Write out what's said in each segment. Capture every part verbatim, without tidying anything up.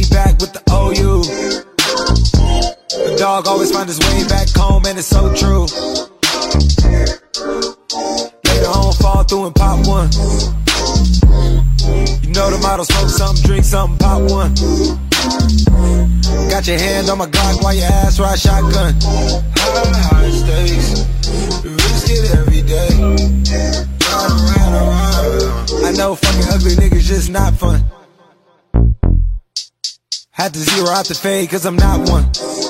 me back with the O U. The dog always find his way back home, and it's so true. Later on, fall through and pop one. You know the motto, smoke something, drink something, pop one. Got your hand on my Glock while your ass ride shotgun. High, high stakes, risk it every day. Ride around, around. I know fucking ugly niggas just not fun. Had to zero out the fade cause I'm not one.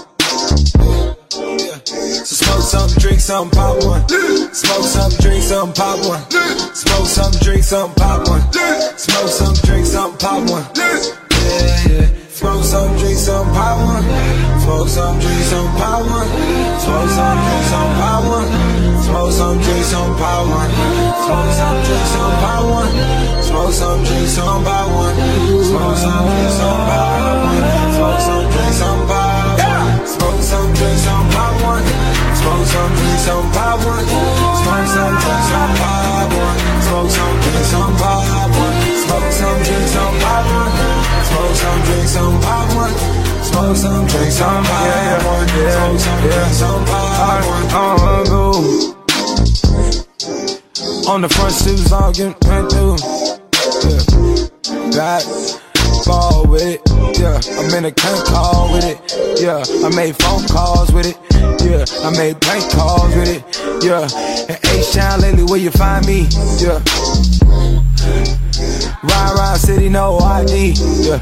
So smoke something, drink something, pop one. Smoke something, drink something, pop one. Smoke something, drink something, pop one. Smoke something, drink something, pop one. Yeah, yeah. Smoke something, drink something, pop one. Smoke something, drink something, pop one. Smoke something, drink something, pop one. Smoke something, drink something, pop one. Smoke something, drink something, pop one. Smoke something, drink something, pop one. Smoke something, drink something, pop one. Smoke something, drink something, pop one. Smoke something, drink something, pop one. Smoke some, drink some, pop one. Smoke some, drink some, pop one. Smoke some, drink some, pop one. Smoke some, drink some, pop one. Smoke some, drink some, pop one. Smoke some, drink some, pop one. Smoke some, drink some, pop one. Uh, go. On the front steps, all getting ran through. Yeah, got ball with it. Yeah, I'm in a can't call with it. Yeah, I made phone calls with it. Yeah, I made prank calls with it. Yeah, in H-Town lately, where you find me? Yeah, ride around city, no I D. Yeah,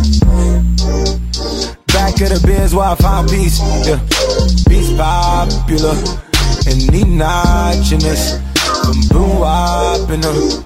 back of the Benz where I find peace. Yeah, peace popular and need notchiness. Boom boom wop in them.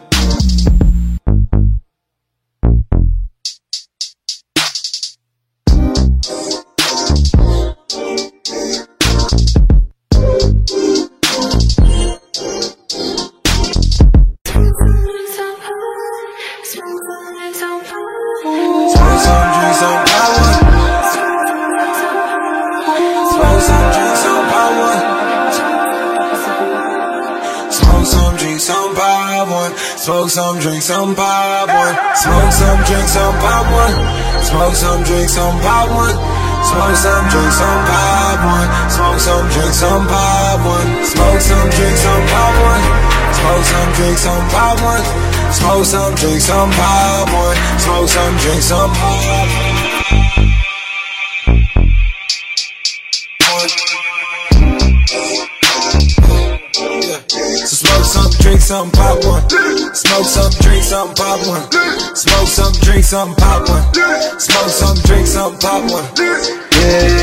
Smoke some, drink some, pop one. Smoke some, drink some, pop one. Smoke some, drink some, pop one. Smoke some, drink some, pop one. Smoke some, drink some, pop one. Smoke some, drink some, pop one. Smoke some, drink some, pop one. Smoke some, drink some, pop one. Smoke some, drink some, pop one. So smoke some, drink some, pop one. Smoke some, drink some, pop one. Smoke some, drink some, pop one. Smoke some, drink some, pop one. Yeah.